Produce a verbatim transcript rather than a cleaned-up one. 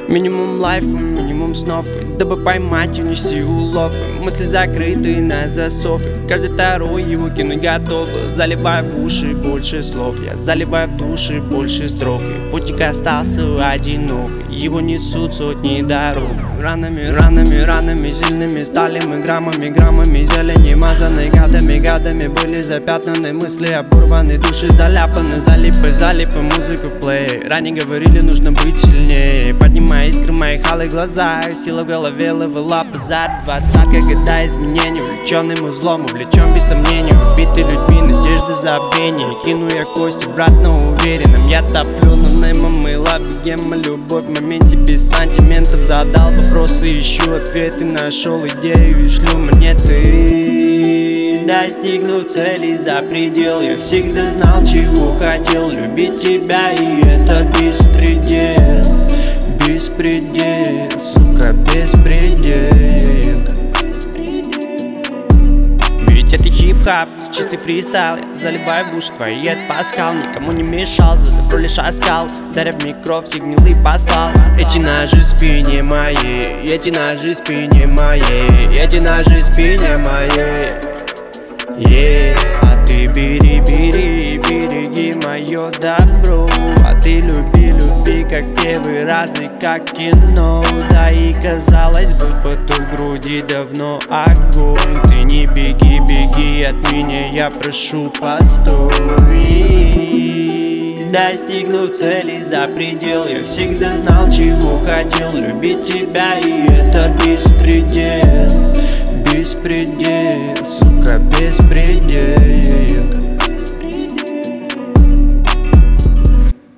Минимум лайфа, минимум снов, дабы поймать и унести улов. Мысли закрыты на засов, каждый второй его кинуть готов. Заливай в уши больше слов, я заливаю в души больше строк. И путник остался одинок, его несут сотни дорог. Ранами, ранами, ранами сильными стали мы граммами, граммами зелени, мазанной гадами, гадами были запятнаны мысли, оборваны души, заляпаны, залипы, залипы, музыку плей. Ранее говорили, нужно быть сильнее, поднимая искры моих алых глаза, сила в голове, ловила базар. Двадцатка года изменений, увлеченным узлом, увлечен без сомнений, убиты людьми, надежды забвения. Кину я кости, брат, но уверенным я топлю, но немо мыла, бегема, любовь в моменте без сантиментов. Задал вопросы, ищу ответы, нашел идею и шлю монеты. Достигнув цели за предел, я всегда знал, чего хотел. Любить тебя, и это беспредел. Беспредел, сука, беспредел. Ведь это хип-хап, чистый фристайл. Я заливаю в уши твои, это пасхал. Никому не мешал, за добро лишь оскал. Даря в микро, все гнилы послал. Эти ножи в спине моей, эти ножи в спине моей, эти ножи в спине моей. Yeah. А ты бери, бери, береги мое добро. А ты люби, люби, как первый раз и как кино. Да и казалось бы, поток в груди давно огонь. Ты не беги, беги от меня, я прошу, постой. Достигнув цели за предел, я всегда знал, чего хотел. Любить тебя, и это беспредел. Беспредел, сука, беспредел.